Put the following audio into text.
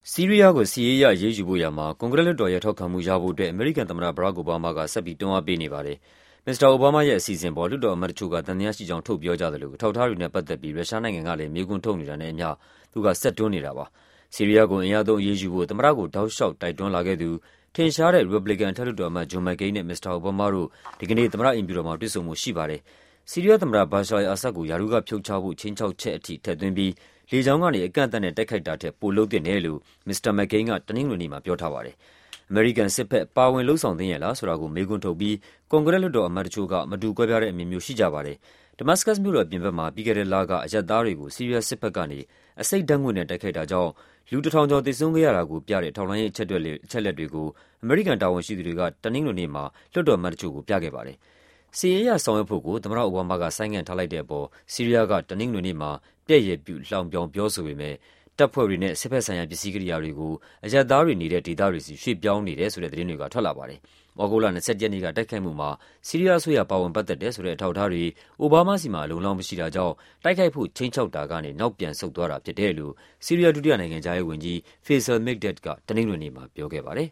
ဆီးရီးယားကိုစစ်ရေးအရအရေးယူဖို့ရာမှာ ကွန်ဂရက်လွှတ်တော်ရဲ့ထောက်ခံမှုရဖို့အတွက် အမေရိကန်သမ္မတ ဘရာ့ခ် အိုဘားမားက ဆက်ပြီးတွန်းအားပေးနေပါတယ်။ မစ္စတာအိုဘားမားရဲ့အစီအစဉ်အပေါ် လွှတ်တော်အမတ်တချို့က သံသယရှိကြောင်း ထုတ်ပြောကြသလို အထောက်အထားတွေနဲ့ပတ်သက်ပြီး ရုရှားနိုင်ငံကလည်း မေးခွန်းထုတ်နေတာနဲ့အမျှ သူက ဆက်တွန်းနေတာပါ။ ဆီးရီးယားကို အင်အားသုံးအရေးယူဖို့ သမ္မတကို တောက်လျှောက် တိုက်တွန်းလာခဲ့သူ ထင်ရှားတဲ့ ရီပတ်ဘလီကန် အထက်လွှတ်တော်အမတ် John McCain နဲ့ မစ္စတာအိုဘားမားတို့ ဒီကနေ့ သမ္မတအိမ်ဖြူတော်မှာ တွေ့ဆုံဖို့ရှိပါတယ်။ ဆီးရီးယားသမ္မတ ဘာရှာ အယ်လ် အာဆဒ်ကို ရာထူးကဖြုတ်ချဖို့ ခြိမ်းခြောက်ချက်အထိ ထည့်သွင်းပြီး လေကြောင်းကနေ အကန့်အသတ်နဲ့ တိုက်ခိုက်တာထက် ပိုလုပ်သင့်တယ်လို့ မစ္စတာ McCain က တနင်္ဂနွေနေ့မှာ ပြောထားပါတယ်။ အမေရိကန်စစ်ဘက် ပါဝင်လုပ်ဆောင်သင့်ရဲ့လားဆိုတာကို မေးခွန်းထုတ်ပြီး ကွန်ဂရက်လွှတ်တော်အမတ်တချို့က မတူကွဲပြားတဲ့အမြင်မျိုး ရှိကြပါတယ်။ ဒမတ်စကတ်စ်မြို့တော်အပြင်ဘက်မှာ ပြီးခဲ့တဲ့လက အရပ်သားတွေကို ဆီးရီးယားစစ်ဘက်ကနေ အဆိပ်ဓာတ်ငွေ့နဲ့ တိုက်ခိုက်တာကြောင့် လူ ၁,၀၀၀ ကျော် သေဆုံးခဲ့ရတာကိုပြတဲ့ ထောက်လှမ်းရေးအချက်အလက်တွေကို အမေရိကန်တာဝန်ရှိသူတွေက တနင်္ဂနွေနေ့မှာ လွှတ်တော်အမတ်တချို့ကို ပြခဲ့ပါတယ်။ စစ်ရေးအရဆောင်ရွက်ဖို့ကို သမ္မတအိုဘားမားက ဆိုင်းငံ့ထားလိုက်တဲ့အပေါ် ဆီးရီးယားက တနင်္ဂနွေနေ့မှာ ပြက်ရယ်ပြု လှောင်ပြောင်ပြောဆိုပေမယ့် တပ်ဖွဲ့တွေနဲ့ စစ်ဘက်ဆိုင်ရာ ပစ္စည်းကိရိယာတွေကို အရပ်သားတွေနေတဲ့ ဒေသတွေဆီ ရွှေ့ပြောင်းနေတယ်ဆိုတဲ့ သတင်းတွေက ထွက်လာပါတယ်။ သြဂုတ်လ ၂၁ ရက်နေ့က တိုက်ခိုက်မှုမှာ ဆီးရီးယားအစိုးရ ပါဝင်ပတ်သက်တယ်ဆိုတဲ့ အထောက်အထားတွေ အိုဘားမားဆီမှာ အလုံအလောက်မရှိတာကြောင့် တိုက်ခိုက်ဖို့ ခြိမ်းခြောက်တာကနေ နောက်ပြန်ဆုတ်သွားတာဖြစ်တယ်လို့ ဆီးရီးယား ဒုတိယနိုင်ငံခြားရေးဝန်ကြီး Faisal Mekdad က တနင်္ဂနွေနေ့မှာ ပြောခဲ့ပါတယ်